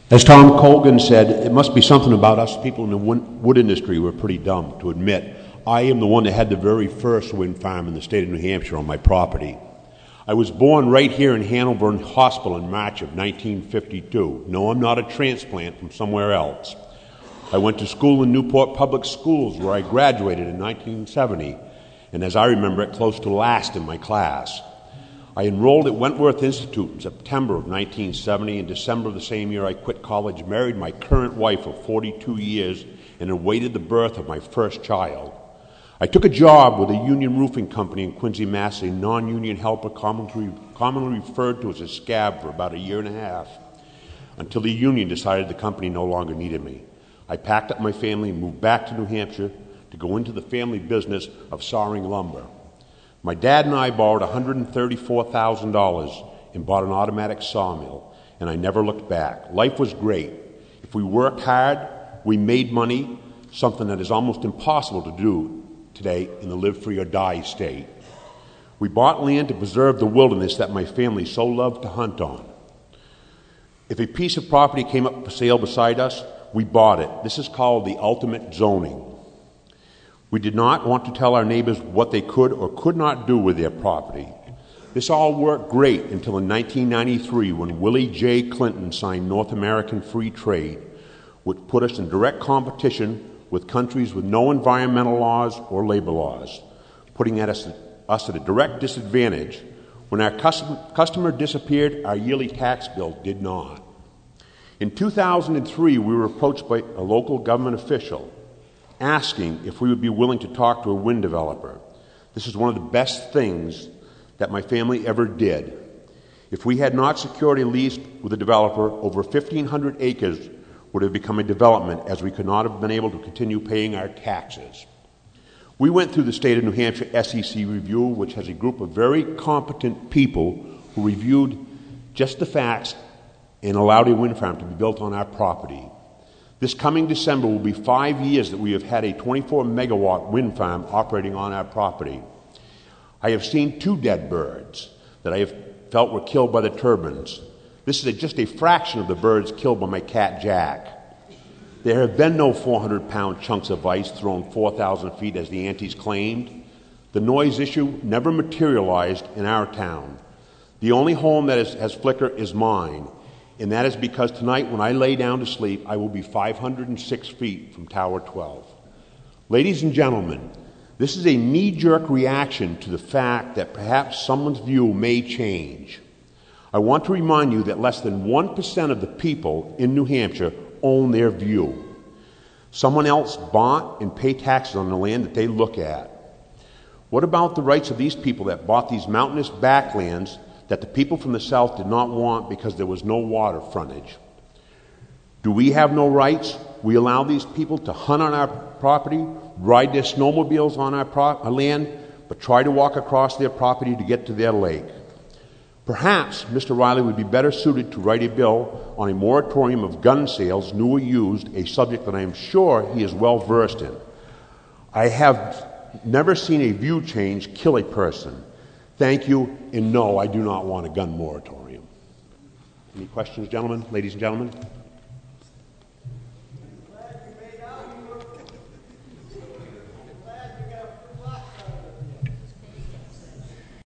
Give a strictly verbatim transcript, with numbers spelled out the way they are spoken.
As Tom Colgan said, it must be something about us people in the wood industry we're pretty dumb to admit. I am the one that had the very first wind farm in the state of New Hampshire on my property. I was born right here in Hanover Hospital in March of nineteen fifty-two. No, I'm not a transplant from somewhere else. I went to school in Newport Public Schools where I graduated in nineteen seventy, and as I remember it, close to last in my class. I enrolled at Wentworth Institute in September of nineteen seventy. In December of the same year, I quit college, married my current wife of forty-two years, and awaited the birth of my first child. I took a job with a union roofing company in Quincy, Mass., a non-union helper commonly, commonly referred to as a scab, for about a year and a half, until the union decided the company no longer needed me. I packed up my family and moved back to New Hampshire to go into the family business of sawing lumber. My dad and I borrowed one hundred thirty-four thousand dollars and bought an automatic sawmill, and I never looked back. Life was great. If we worked hard, we made money, something that is almost impossible to do today in the live free or die state. We bought land to preserve the wilderness that my family so loved to hunt on. If a piece of property came up for sale beside us, we bought it. This is called the ultimate zoning. We did not want to tell our neighbors what they could or could not do with their property. This all worked great until in nineteen ninety-three, when Willie J. Clinton signed North American Free Trade, which put us in direct competition with countries with no environmental laws or labor laws, putting at us, us at a direct disadvantage. When our custom, customer disappeared, our yearly tax bill did not. In two thousand three, we were approached by a local government official asking if we would be willing to talk to a wind developer. This is one of the best things that my family ever did. If we had not secured a lease with a developer, over fifteen hundred acres would have become a development, as we could not have been able to continue paying our taxes. We went through the State of New Hampshire S E C review, which has a group of very competent people who reviewed just the facts and allowed a wind farm to be built on our property. This coming December will be five years that we have had a twenty-four megawatt wind farm operating on our property. I have seen two dead birds that I have felt were killed by the turbines. This is a, just a fraction of the birds killed by my cat Jack. There have been no four hundred pound chunks of ice thrown four thousand feet as the Antis claimed. The noise issue never materialized in our town. The only home that is, has flicker is mine. And that is because tonight, when I lay down to sleep, I will be five hundred six feet from Tower twelve. Ladies and gentlemen, this is a knee-jerk reaction to the fact that perhaps someone's view may change. I want to remind you that less than one percent of the people in New Hampshire own their view. Someone else bought and pay taxes on the land that they look at. What about the rights of these people that bought these mountainous backlands that the people from the south did not want because there was no water frontage? Do we have no rights? We allow these people to hunt on our property, ride their snowmobiles on our, pro- our land, but try to walk across their property to get to their lake. Perhaps Mister Riley would be better suited to write a bill on a moratorium of gun sales, new or used, a subject that I am sure he is well versed in. I have never seen a view change kill a person. Thank you, and no, I do not want a gun moratorium. Any questions, gentlemen, ladies and gentlemen?